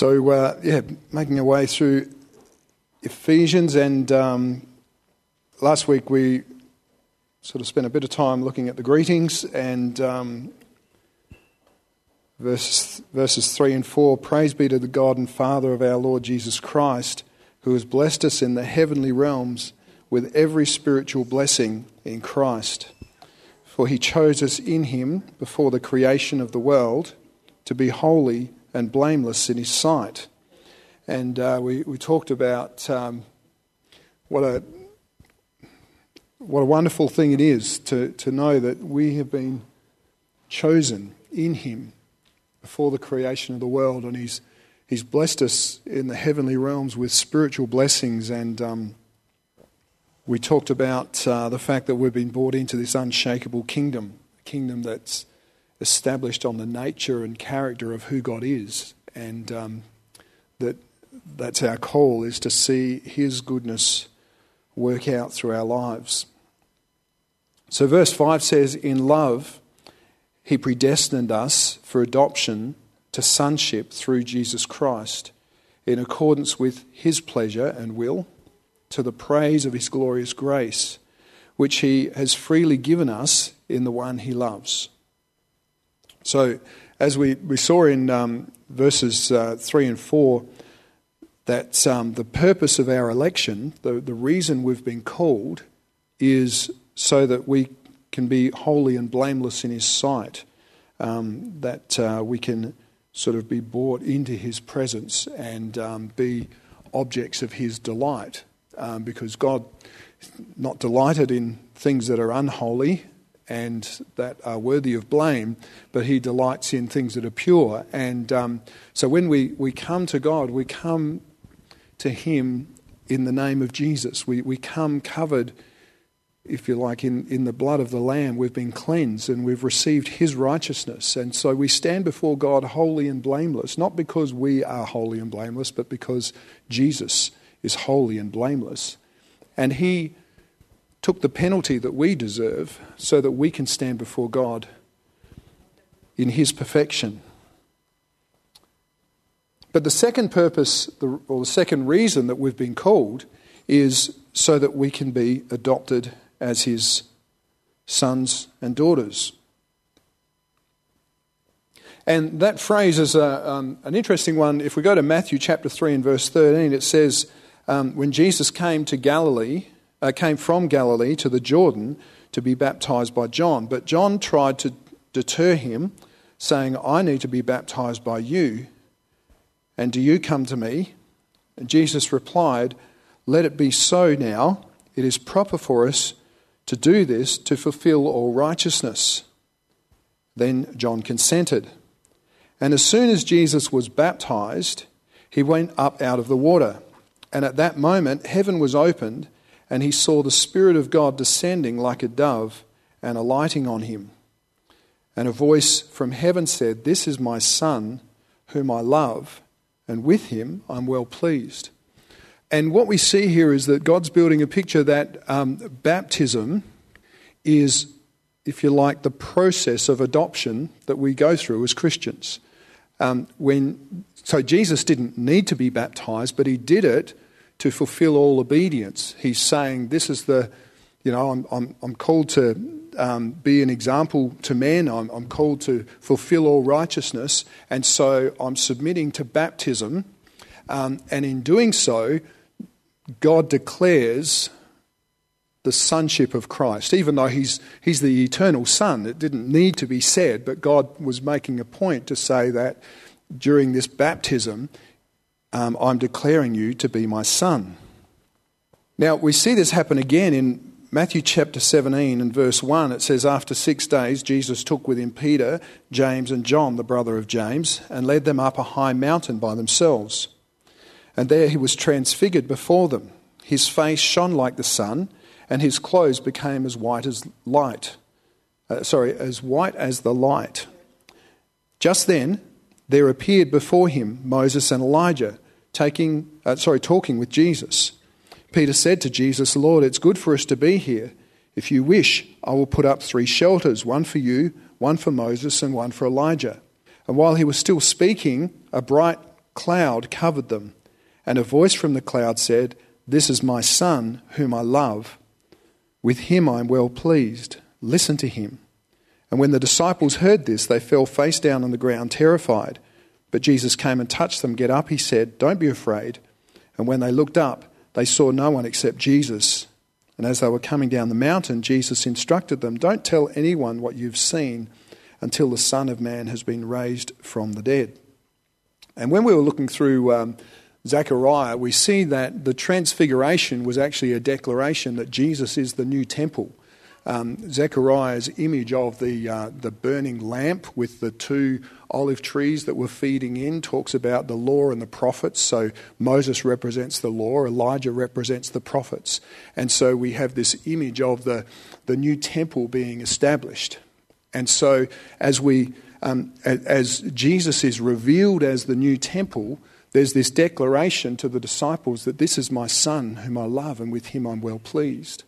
So, making our way through Ephesians, and last week we sort of spent a bit of time looking at the greetings, and verses 3 and 4, praise be to the God and Father of our Lord Jesus Christ, who has blessed us in the heavenly realms with every spiritual blessing in Christ. For he chose us in him before the creation of the world to be holy and blameless in his sight. And we talked about what a wonderful thing it is to know that we have been chosen in him before the creation of the world, and he's blessed us in the heavenly realms with spiritual blessings. And we talked about the fact that we've been brought into this unshakable kingdom, a kingdom that's established on the nature and character of who God is, and that's our call, is to see his goodness work out through our lives. So verse 5 says, in love he predestined us for adoption to sonship through Jesus Christ, in accordance with his pleasure and will, to the praise of his glorious grace, which he has freely given us in the one he loves. So, as we saw in verses 3 and 4, that the purpose of our election, the reason we've been called, is so that we can be holy and blameless in his sight, that we can sort of be brought into his presence and be objects of his delight, because God is not delighted in things that are unholy and that are worthy of blame, but he delights in things that are pure. And so when we come to God, we come to him in the name of Jesus. We come covered, if you like, in the blood of the Lamb. We've been cleansed and we've received his righteousness. And so we stand before God holy and blameless, not because we are holy and blameless, but because Jesus is holy and blameless. And he took the penalty that we deserve so that we can stand before God in his perfection. But the second purpose, or the second reason that we've been called, is so that we can be adopted as his sons and daughters. And that phrase is an interesting one. If we go to Matthew chapter 3 and verse 13, it says, when Jesus came from Galilee to the Jordan to be baptized by John. But John tried to deter him, saying, I need to be baptized by you, and do you come to me? And Jesus replied, let it be so now. It is proper for us to do this to fulfill all righteousness. Then John consented. And as soon as Jesus was baptized, he went up out of the water. And at that moment, heaven was opened, and he saw the Spirit of God descending like a dove and alighting on him. And a voice from heaven said, this is my Son, whom I love, and with him I'm well pleased. And what we see here is that God's building a picture that baptism is, if you like, the process of adoption that we go through as Christians. So Jesus didn't need to be baptized, but he did it to fulfill all obedience. He's saying, this is I'm called to be an example to men. I'm called to fulfill all righteousness. And so I'm submitting to baptism. And in doing so, God declares the sonship of Christ. Even though he's the eternal Son, it didn't need to be said, but God was making a point to say that during this baptism, I'm declaring you to be my son. Now, we see this happen again in Matthew chapter 17 and verse 1. It says, after 6 days, Jesus took with him Peter, James and John, the brother of James, and led them up a high mountain by themselves. And there he was transfigured before them. His face shone like the sun, and his clothes became as white as the light. Just then, there appeared before him Moses and Elijah, talking with Jesus. Peter said to Jesus, Lord, it's good for us to be here. If you wish, I will put up 3 shelters, one for you, one for Moses, and one for Elijah. And while he was still speaking, a bright cloud covered them, and a voice from the cloud said, "This is my Son, whom I love. With him I am well pleased. Listen to him." And when the disciples heard this, they fell face down on the ground, terrified. But Jesus came and touched them. "Get up," he said. "Don't be afraid." And when they looked up, they saw no one except Jesus. And as they were coming down the mountain, Jesus instructed them, "Don't tell anyone what you've seen until the Son of Man has been raised from the dead." And when we were looking through Zechariah, we see that the transfiguration was actually a declaration that Jesus is the new temple. Zechariah's image of the burning lamp with the two olive trees that were feeding in talks about the law and the prophets. So Moses represents the law, Elijah represents the prophets. And so we have this image of the new temple being established. And so as Jesus is revealed as the new temple, there's this declaration to the disciples that this is my Son whom I love, and with him I'm well pleased.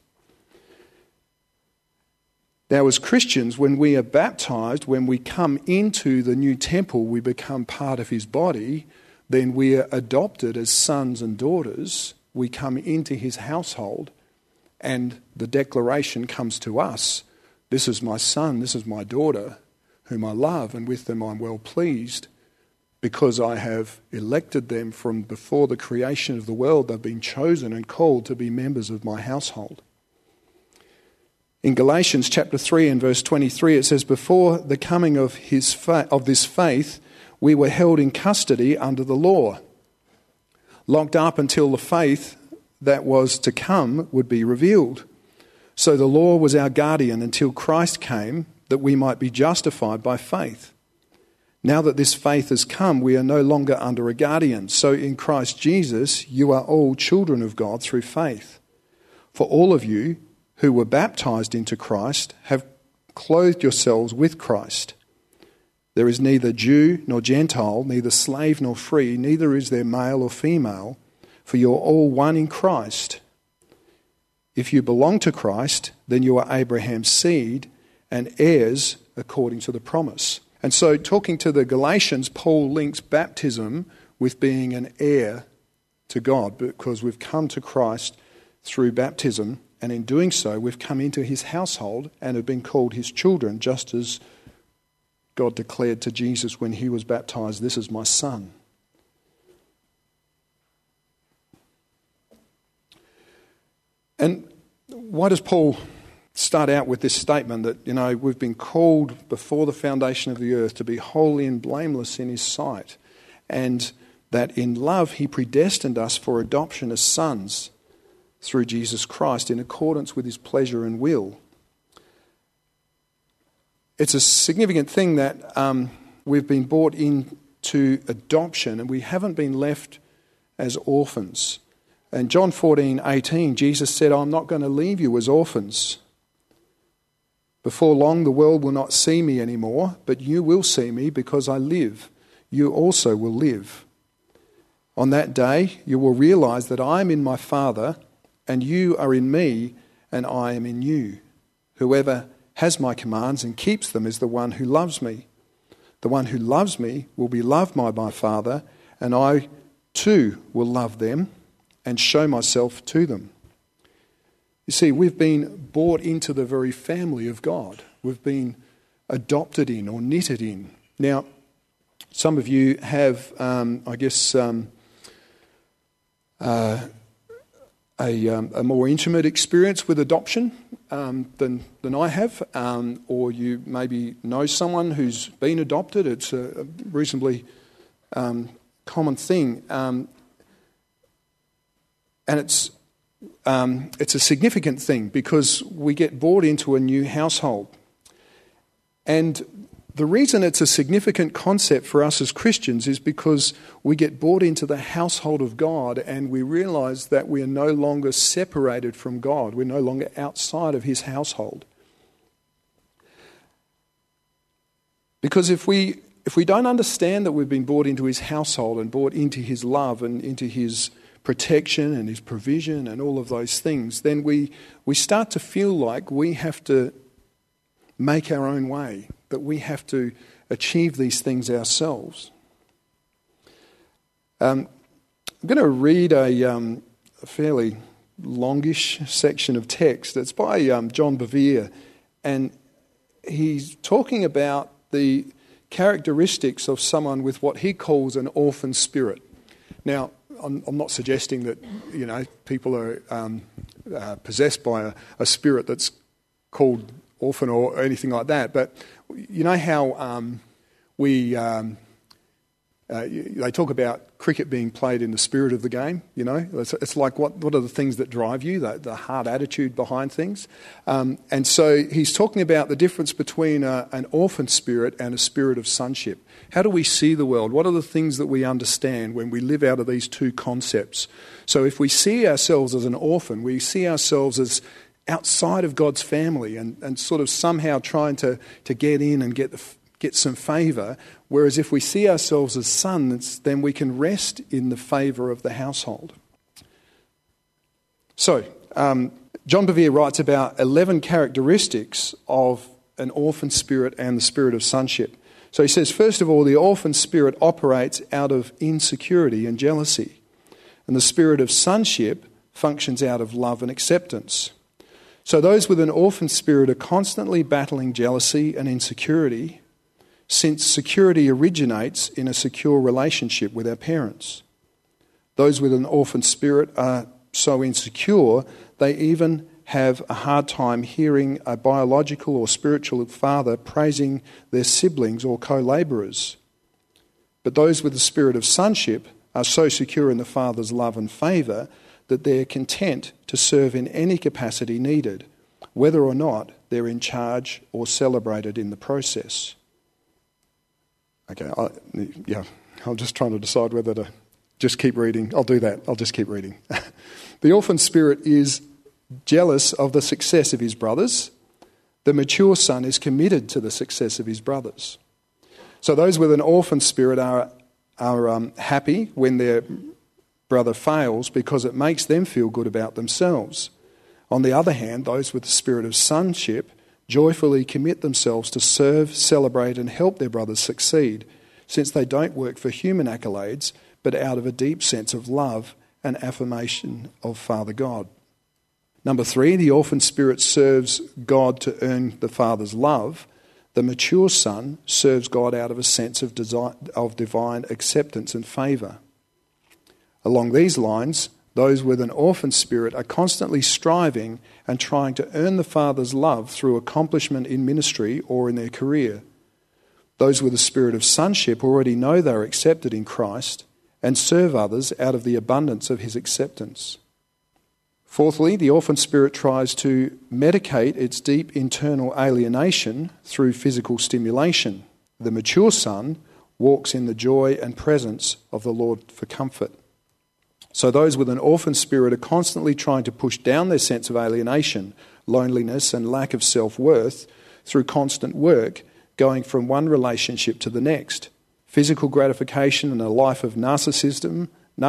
Now, as Christians, when we are baptised, when we come into the new temple, we become part of his body, then we are adopted as sons and daughters. We come into his household, and the declaration comes to us, "This is my son, this is my daughter, whom I love, and with them I'm well pleased, because I have elected them from before the creation of the world. They've been chosen and called to be members of my household." In Galatians chapter 3 and verse 23, it says, "Before the coming of this faith, we were held in custody under the law, locked up until the faith that was to come would be revealed. So the law was our guardian until Christ came, that we might be justified by faith. Now that this faith has come, we are no longer under a guardian. So in Christ Jesus, you are all children of God through faith. For all of you who were baptized into Christ have clothed yourselves with Christ. There is neither Jew nor Gentile, neither slave nor free, neither is there male or female, for you are all one in Christ. If you belong to Christ, then you are Abraham's seed and heirs according to the promise." And so, talking to the Galatians, Paul links baptism with being an heir to God, because we've come to Christ through baptism, and in doing so, we've come into his household and have been called his children, just as God declared to Jesus when he was baptized, "This is my son." And why does Paul start out with this statement that, we've been called before the foundation of the earth to be holy and blameless in his sight, and that in love he predestined us for adoption as sons through Jesus Christ in accordance with his pleasure and will? It's a significant thing that we've been brought into adoption, and we haven't been left as orphans. In John 14:18, Jesus said, "I'm not going to leave you as orphans. Before long the world will not see me anymore, but you will see me because I live. You also will live. On that day you will realize that I am in my Father, and you are in me, and I am in you. Whoever has my commands and keeps them is the one who loves me. The one who loves me will be loved by my Father, and I too will love them and show myself to them." You see, we've been brought into the very family of God. We've been adopted in or knitted in. Now, some of you have, a more intimate experience with adoption than I have, or you maybe know someone who's been adopted. It's a reasonably common thing, and it's a significant thing because we get brought into a new household. And the reason it's a significant concept for us as Christians is because we get brought into the household of God, and we realise that we are no longer separated from God. We're no longer outside of his household. Because if we don't understand that we've been brought into his household and brought into his love and into his protection and his provision and all of those things, then we start to feel like we have to make our own way, that we have to achieve these things ourselves. I'm going to read a fairly longish section of text. It's by John Bevere, and he's talking about the characteristics of someone with what he calls an orphan spirit. Now, I'm not suggesting that, people are possessed by a spirit that's called orphan or anything like that, but you know how they talk about cricket being played in the spirit of the game, It's like what are the things that drive you, the hard attitude behind things. And so he's talking about the difference between an orphan spirit and a spirit of sonship. How do we see the world? What are the things that we understand when we live out of these two concepts? So if we see ourselves as an orphan, we see ourselves as outside of God's family and sort of somehow trying to get in and get some favour, whereas if we see ourselves as sons, then we can rest in the favour of the household. So, John Bevere writes about 11 characteristics of an orphan spirit and the spirit of sonship. So he says, first of all, the orphan spirit operates out of insecurity and jealousy, and the spirit of sonship functions out of love and acceptance. So those with an orphan spirit are constantly battling jealousy and insecurity, since security originates in a secure relationship with our parents. Those with an orphan spirit are so insecure they even have a hard time hearing a biological or spiritual father praising their siblings or co-labourers. But those with the spirit of sonship are so secure in the Father's love and favour that they're content to serve in any capacity needed, whether or not they're in charge or celebrated in the process. Okay, I'm just trying to decide whether to just keep reading. I'll do that. I'll just keep reading. The orphan spirit is jealous of the success of his brothers. The mature son is committed to the success of his brothers. So those with an orphan spirit are happy when their brother fails because it makes them feel good about themselves. On the other hand, those with the spirit of sonship joyfully commit themselves to serve, celebrate and help their brothers succeed, since they don't work for human accolades, but out of a deep sense of love and affirmation of Father God. Number 3, the orphan spirit serves God to earn the Father's love. The mature son serves God out of a sense of divine acceptance and favour. Along these lines, those with an orphan spirit are constantly striving and trying to earn the Father's love through accomplishment in ministry or in their career. Those with a spirit of sonship already know they are accepted in Christ and serve others out of the abundance of his acceptance. Fourthly, the orphan spirit tries to medicate its deep internal alienation through physical stimulation. The mature son walks in the joy and presence of the Lord for comfort. So those with an orphan spirit are constantly trying to push down their sense of alienation, loneliness and lack of self-worth through constant work, going from one relationship to the next. Physical gratification and a life of narcissism,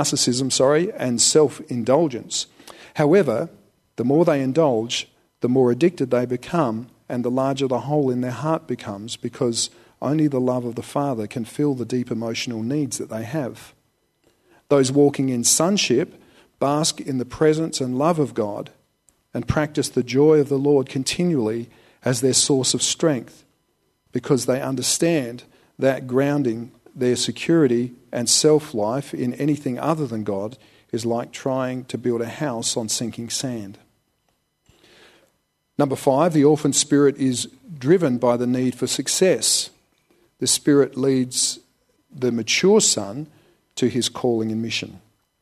and self-indulgence. However, the more they indulge, the more addicted they become and the larger the hole in their heart becomes, because only the love of the Father can fill the deep emotional needs that they have. Those walking in sonship bask in the presence and love of God and practice the joy of the Lord continually as their source of strength, because they understand that grounding their security and self-life in anything other than God is like trying to build a house on sinking sand. Number 5, the orphan spirit is driven by the need for success. The spirit leads the mature son to his calling and mission.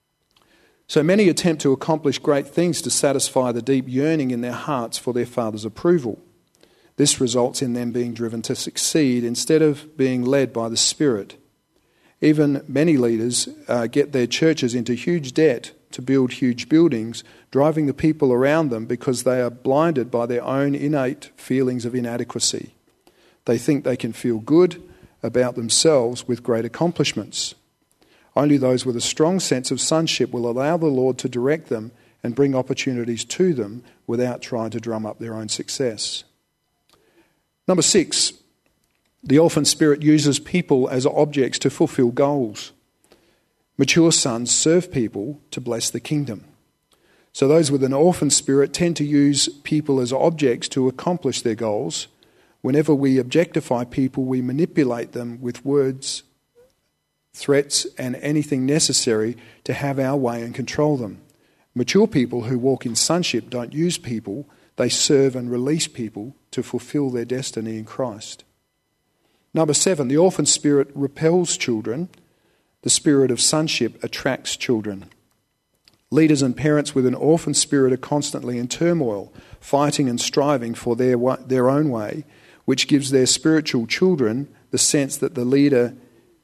So many attempt to accomplish great things to satisfy the deep yearning in their hearts for their Father's approval. This results in them being driven to succeed instead of being led by the Spirit. Even many leaders get their churches into huge debt to build huge buildings, driving the people around them because they are blinded by their own innate feelings of inadequacy. They think they can feel good about themselves with great accomplishments. Only those with a strong sense of sonship will allow the Lord to direct them and bring opportunities to them without trying to drum up their own success. Number 6, the orphan spirit uses people as objects to fulfill goals. Mature sons serve people to bless the kingdom. So those with an orphan spirit tend to use people as objects to accomplish their goals. Whenever we objectify people, we manipulate them with words, threats, and anything necessary to have our way and control them. Mature people who walk in sonship don't use people, they serve and release people to fulfill their destiny in Christ. Number 7, the orphan spirit repels children. The spirit of sonship attracts children. Leaders and parents with an orphan spirit are constantly in turmoil, fighting and striving for their own way, which gives their spiritual children the sense that the leader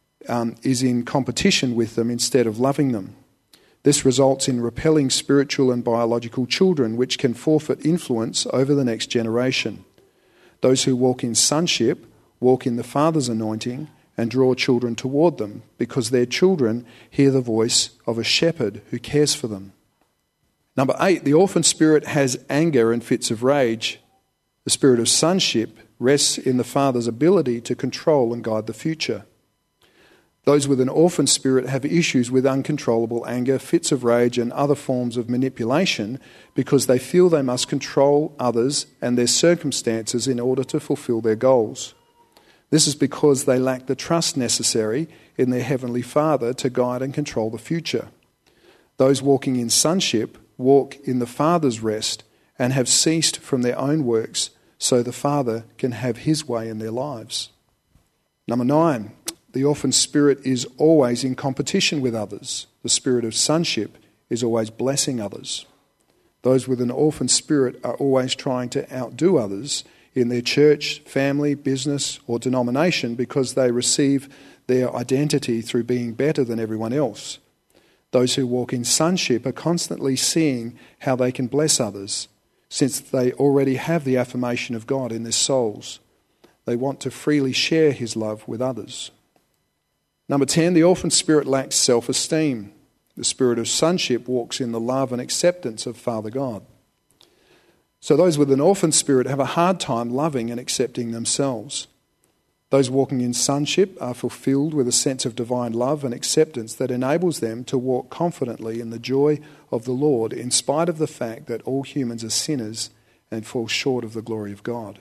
is in competition with them instead of loving them. This results in repelling spiritual and biological children, which can forfeit influence over the next generation. Those who walk in sonship walk in the Father's anointing and draw children toward them, because their children hear the voice of a shepherd who cares for them. Number 8, the orphan spirit has anger and fits of rage. The spirit of sonship rests in the Father's ability to control and guide the future. Those with an orphan spirit have issues with uncontrollable anger, fits of rage, and other forms of manipulation because they feel they must control others and their circumstances in order to fulfill their goals. This is because they lack the trust necessary in their Heavenly Father to guide and control the future. Those walking in sonship walk in the Father's rest and have ceased from their own works so the Father can have His way in their lives. Number 9, the orphan spirit is always in competition with others. The spirit of sonship is always blessing others. Those with an orphan spirit are always trying to outdo others in their church, family, business, or denomination because they receive their identity through being better than everyone else. Those who walk in sonship are constantly seeing how they can bless others, since they already have the affirmation of God in their souls. They want to freely share His love with others. Number 10, the orphan spirit lacks self-esteem. The spirit of sonship walks in the love and acceptance of Father God. So those with an orphan spirit have a hard time loving and accepting themselves. Those walking in sonship are fulfilled with a sense of divine love and acceptance that enables them to walk confidently in the joy of the Lord in spite of the fact that all humans are sinners and fall short of the glory of God.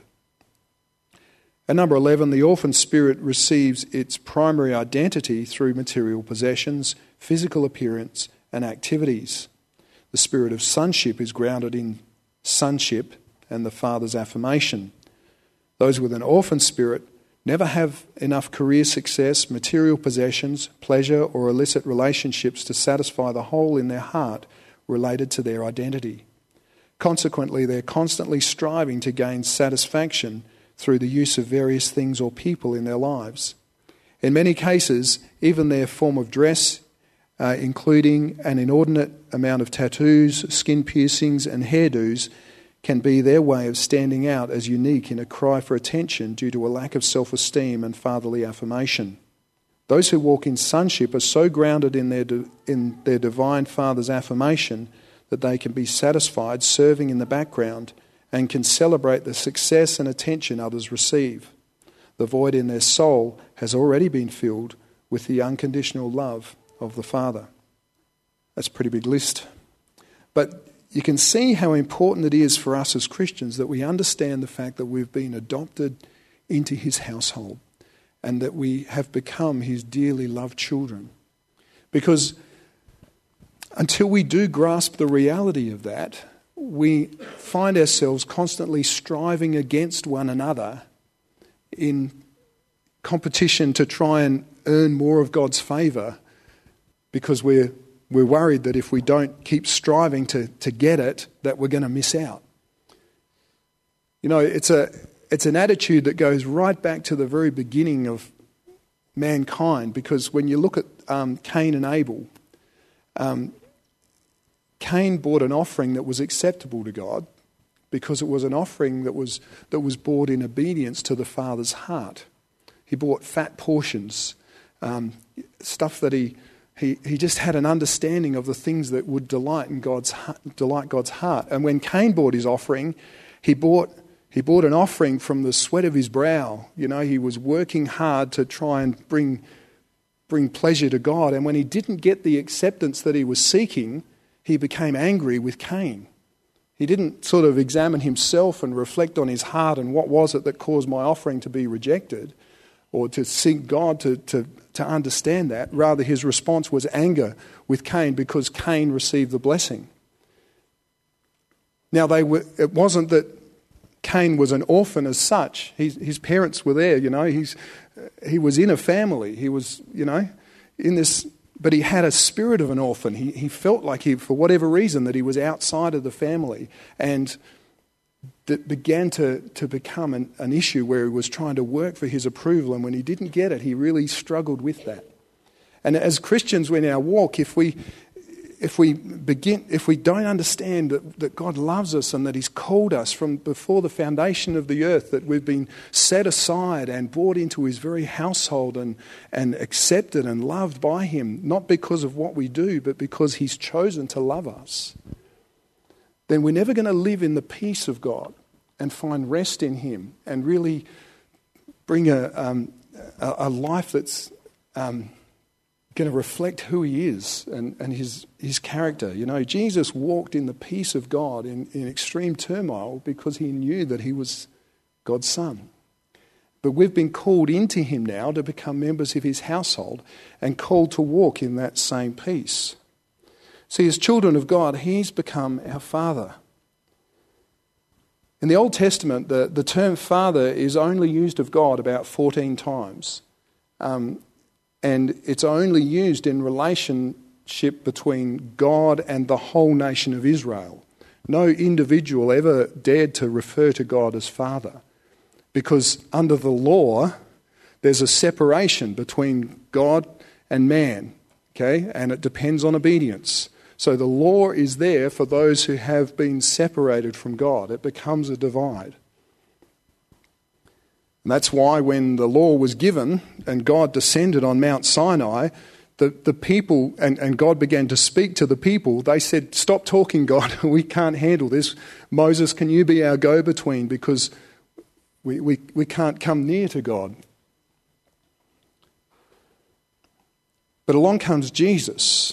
And number 11, the orphan spirit receives its primary identity through material possessions, physical appearance, and activities. The spirit of sonship is grounded in sonship and the Father's affirmation. Those with an orphan spirit never have enough career success, material possessions, pleasure, or illicit relationships to satisfy the hole in their heart related to their identity. Consequently, they're constantly striving to gain satisfaction through the use of various things or people in their lives. In many cases, even their form of dress, including an inordinate amount of tattoos, skin piercings, and hairdos, can be their way of standing out as unique in a cry for attention due to a lack of self-esteem and fatherly affirmation. Those who walk in sonship are so grounded in their divine Father's affirmation that they can be satisfied serving in the background and can celebrate the success and attention others receive. The void in their soul has already been filled with the unconditional love of the Father. That's a pretty big list. But you can see how important it is for us as Christians that we understand the fact that we've been adopted into His household and that we have become His dearly loved children. Because until we do grasp the reality of that, we find ourselves constantly striving against one another in competition to try and earn more of God's favour, because we're worried that if we don't keep striving to get it, that we're going to miss out. You know, it's an attitude that goes right back to the very beginning of mankind, because when you look at Cain and Abel, Cain brought an offering that was acceptable to God because it was an offering that was brought in obedience to the Father's heart. He bought fat portions, stuff that he just had an understanding of the things that would delight God's heart. And when Cain brought his offering, he brought an offering from the sweat of his brow. You know, he was working hard to try and bring bring pleasure to God. And when he didn't get the acceptance that he was seeking, he became angry with Cain. He didn't sort of examine himself and reflect on his heart and what was it that caused my offering to be rejected, or to seek God to understand that. Rather, his response was anger with Cain because Cain received the blessing. Now, it wasn't that Cain was an orphan as such. His parents were there, he was in a family. He was, in this, but he had a spirit of an orphan. He felt like for whatever reason, that he was outside of the family, and that began to become an issue where he was trying to work for his approval, and when he didn't get it, he really struggled with that. And as Christians in our walk, if we don't understand that God loves us and that he's called us from before the foundation of the earth, that we've been set aside and brought into his very household and accepted and loved by him, not because of what we do, but because he's chosen to love us, then we're never going to live in the peace of God and find rest in him and really bring a life that's going to reflect who he is and his character. Jesus walked in the peace of God in extreme turmoil because he knew that he was God's son. But we've been called into him now to become members of his household and called to walk in that same peace. See, as children of God, he's become our Father. In the Old Testament, the term Father is only used of God about 14 times. And it's only used in relationship between God and the whole nation of Israel. No individual ever dared to refer to God as Father, because under the law, there's a separation between God and man, okay? And it depends on obedience. So the law is there for those who have been separated from God. It becomes a divide. And that's why when the law was given and God descended on Mount Sinai, the people, and God began to speak to the people, they said, "Stop talking, God. We can't handle this. Moses, can you be our go-between? Because we can't come near to God." But along comes Jesus,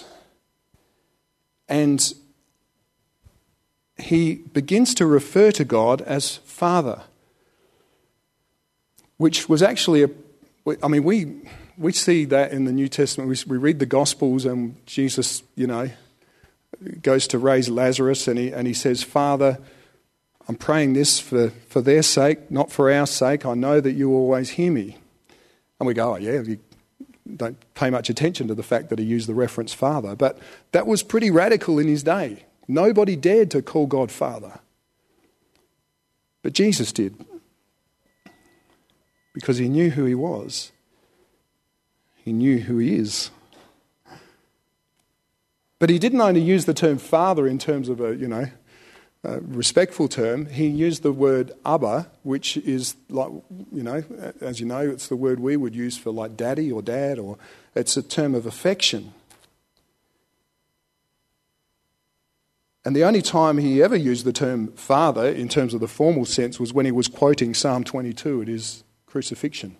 and he begins to refer to God as Father, which was actually we see that in the New Testament. We read the Gospels, and Jesus, goes to raise Lazarus, and he says, "Father, I'm praying this for their sake, not for our sake. I know that you always hear me." And we go, "Oh yeah," you don't pay much attention to the fact that he used the reference Father. But that was pretty radical in his day. Nobody dared to call God Father. But Jesus did, because he knew who he was. He knew who he is. But he didn't only use the term Father in terms of a respectful term. He used the word Abba, which is like, as you know, it's the word we would use for like daddy or dad, or it's a term of affection. And the only time he ever used the term Father in terms of the formal sense was when he was quoting Psalm 22 at his crucifixion.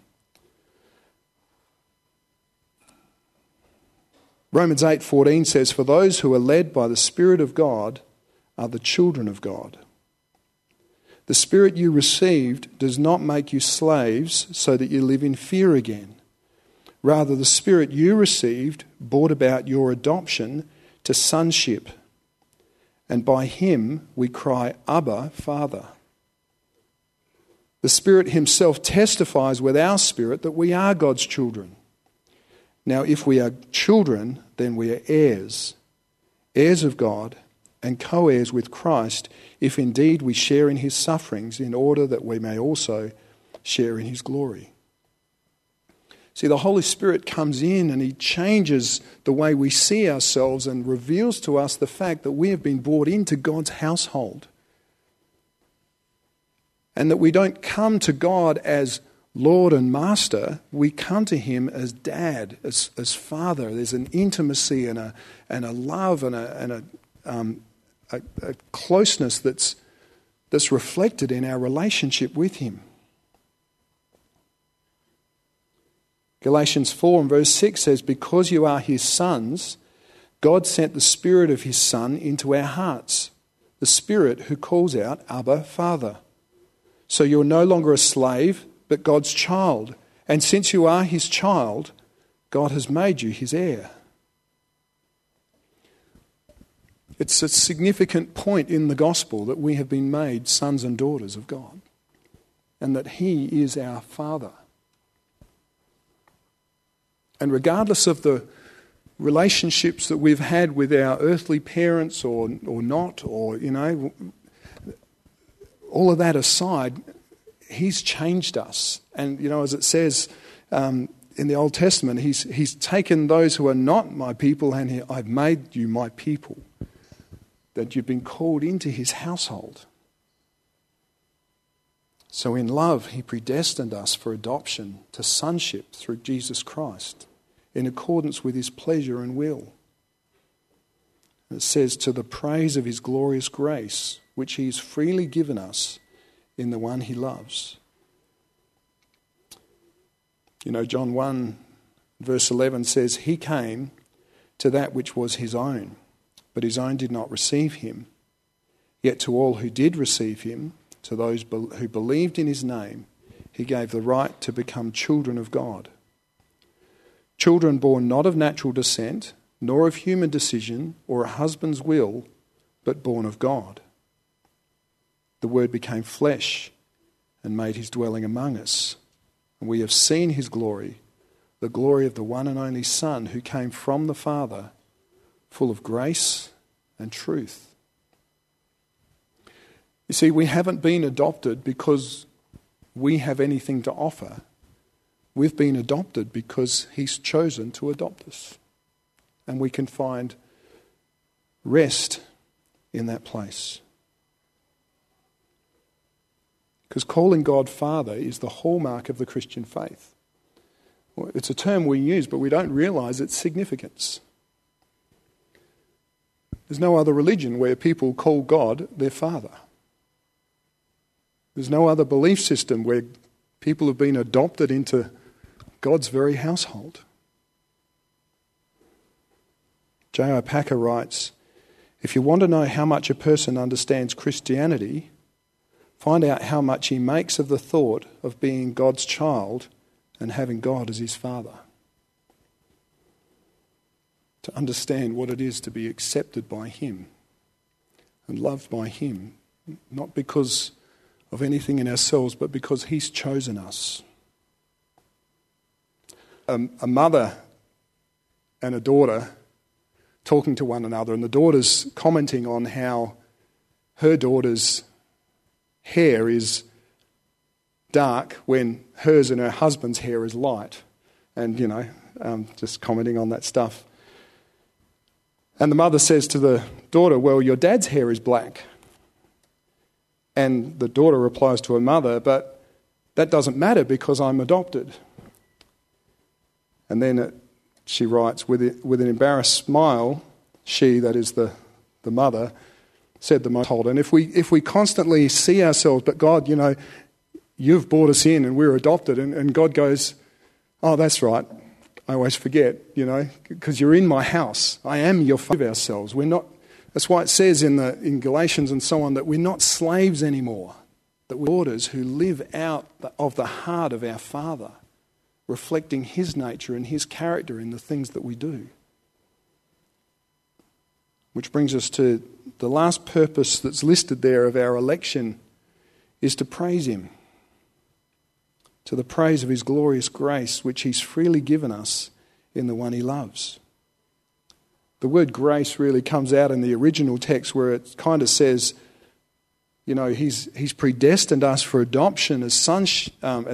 Romans 8:14 says, "For those who are led by the Spirit of God are the children of God. The Spirit you received does not make you slaves so that you live in fear again. Rather, the Spirit you received brought about your adoption to sonship. And by him we cry, Abba, Father. The Spirit himself testifies with our spirit that we are God's children. Now, if we are children, then we are heirs, heirs of God, and co-heirs with Christ, if indeed we share in his sufferings, in order that we may also share in his glory." See, the Holy Spirit comes in and he changes the way we see ourselves and reveals to us the fact that we have been brought into God's household. And that we don't come to God as Lord and Master, we come to him as Dad, as Father. There's an intimacy and a love and a closeness that's reflected in our relationship with him. Galatians 4 and verse 6 says, because you are his sons, God sent the Spirit of his Son into our hearts, the Spirit who calls out, Abba, Father. So you're no longer a slave, but God's child. And since you are his child, God has made you his heir. It's a significant point in the gospel that we have been made sons and daughters of God, and that he is our Father. And regardless of the relationships that we've had with our earthly parents or not, or, all of that aside, he's changed us. And, as it says in the Old Testament, he's taken those who are not my people and I've made you my people, that you've been called into his household. So in love, he predestined us for adoption to sonship through Jesus Christ, in accordance with his pleasure and will. It says, to the praise of his glorious grace, which he has freely given us in the one he loves. John 1 verse 11 says, he came to that which was his own, but his own did not receive him. Yet to all who did receive him, to those who believed in his name, he gave the right to become children of God. Children born not of natural descent, nor of human decision or a husband's will, but born of God. The Word became flesh and made his dwelling among us. And we have seen his glory, the glory of the one and only Son who came from the Father, full of grace and truth. You see, we haven't been adopted because we have anything to offer. We've been adopted because he's chosen to adopt us. And we can find rest in that place. Because calling God Father is the hallmark of the Christian faith. Well, it's a term we use, but we don't realise its significance. There's no other religion where people call God their Father. There's no other belief system where people have been adopted into God's very household. J.I. Packer writes, if you want to know how much a person understands Christianity, find out how much he makes of the thought of being God's child and having God as his Father. To understand what it is to be accepted by him and loved by him, not because of anything in ourselves, but because he's chosen us. A mother and a daughter talking to one another, and the daughter's commenting on how her daughter's hair is dark when hers and her husband's hair is light. And, just commenting on that stuff. And the mother says to the daughter, well, your dad's hair is black. And the daughter replies to her mother, but that doesn't matter because I'm adopted. And then she writes, with an embarrassed smile, she, that is the mother, said the most told. And if we constantly see ourselves, but God, you've brought us in and we're adopted, and God goes, oh, that's right. I always forget, because you're in my house. I am your father. Ourselves. We're not. That's why it says in Galatians and so on that we're not slaves anymore. That we're daughters who live out of the heart of our Father, reflecting his nature and his character in the things that we do. Which brings us to the last purpose that's listed there of our election is to praise him. To the praise of his glorious grace, which he's freely given us in the one he loves. The word grace really comes out in the original text where it kind of says, he's predestined us for adoption as sons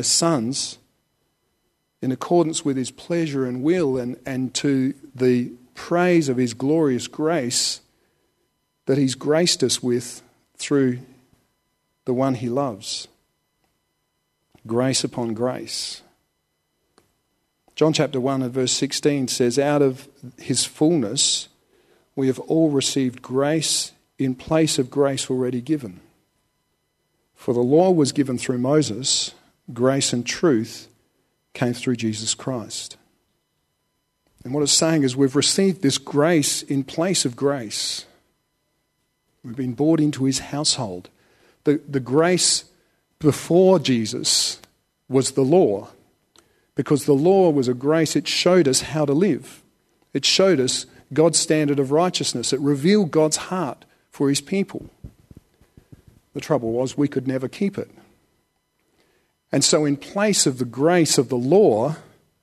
in accordance with his pleasure and will, and to the praise of his glorious grace that he's graced us with through the one he loves. Grace upon grace. John chapter 1 and verse 16 says, out of his fullness we have all received grace in place of grace already given. For the law was given through Moses, grace and truth came through Jesus Christ. And what it's saying is we've received this grace in place of grace. We've been brought into his household. The grace before Jesus was the law, because the law was a grace. It showed us how to live. It showed us God's standard of righteousness. It revealed God's heart for his people. The trouble was we could never keep it. And so in place of the grace of the law,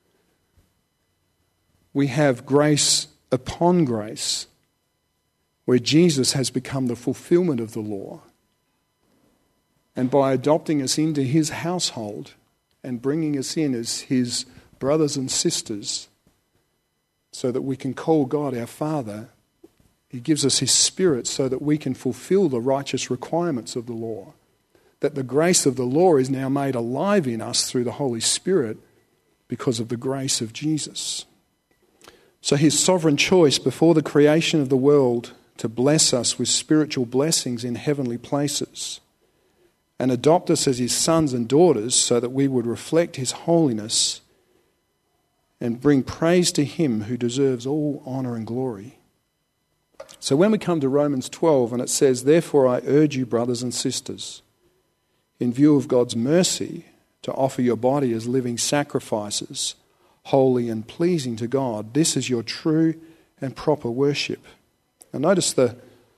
we have grace upon grace, where Jesus has become the fulfillment of the law. And by adopting us into his household and bringing us in as his brothers and sisters, so that we can call God our Father, he gives us his Spirit so that we can fulfill the righteous requirements of the law. That the grace of the law is now made alive in us through the Holy Spirit because of the grace of Jesus. So his sovereign choice before the creation of the world to bless us with spiritual blessings in heavenly places and adopt us as his sons and daughters so that we would reflect his holiness and bring praise to him who deserves all honour and glory. So when we come to Romans 12 and it says, "Therefore I urge you, brothers and sisters, in view of God's mercy, to offer your body as living sacrifices, holy and pleasing to God. This is your true and proper worship." And notice the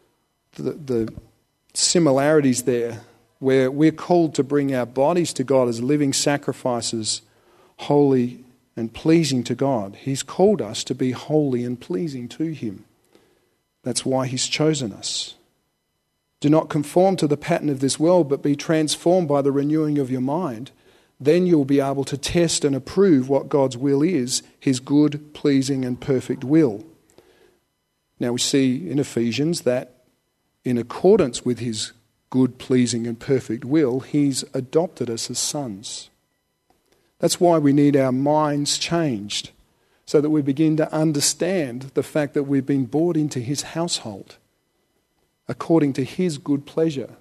similarities there, where we're called to bring our bodies to God as living sacrifices, holy and pleasing to God. He's called us to be holy and pleasing to him. That's why he's chosen us. Do not conform to the pattern of this world, but be transformed by the renewing of your mind. Then you'll be able to test and approve what God's will is, his good, pleasing and perfect will. Now we see in Ephesians that in accordance with his good, pleasing and perfect will, he's adopted us as sons. That's why we need our minds changed, so that we begin to understand the fact that we've been brought into his household according to his good pleasure.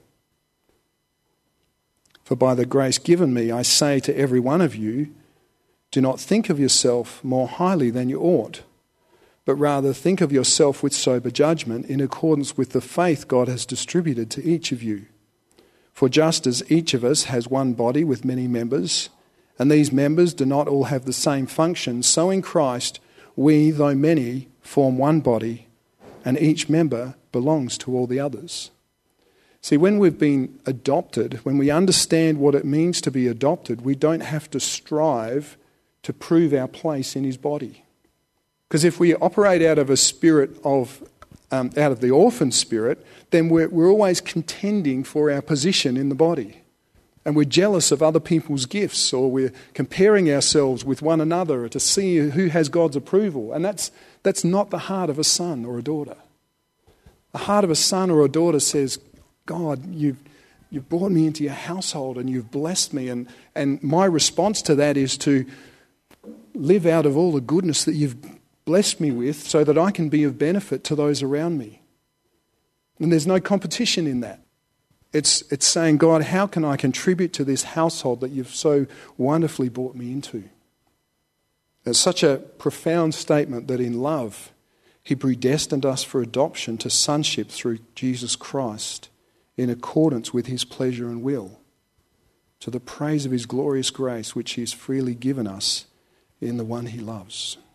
For by the grace given me, I say to every one of you, do not think of yourself more highly than you ought, but rather think of yourself with sober judgment in accordance with the faith God has distributed to each of you. For just as each of us has one body with many members, and these members do not all have the same function, so in Christ we, though many, form one body, and each member belongs to all the others. See, when we've been adopted, when we understand what it means to be adopted, we don't have to strive to prove our place in his body. Because if we operate out of a spirit of, out of the orphan spirit, then we're always contending for our position in the body. And we're jealous of other people's gifts, or we're comparing ourselves with one another to see who has God's approval. And that's not the heart of a son or a daughter. The heart of a son or a daughter says, God, you've brought me into your household and you've blessed me. And my response to that is to live out of all the goodness that you've blessed me with so that I can be of benefit to those around me. And there's no competition in that. It's saying, God, how can I contribute to this household that you've so wonderfully brought me into? It's such a profound statement that in love, he predestined us for adoption to sonship through Jesus Christ in accordance with his pleasure and will, to the praise of his glorious grace which he has freely given us in the one he loves.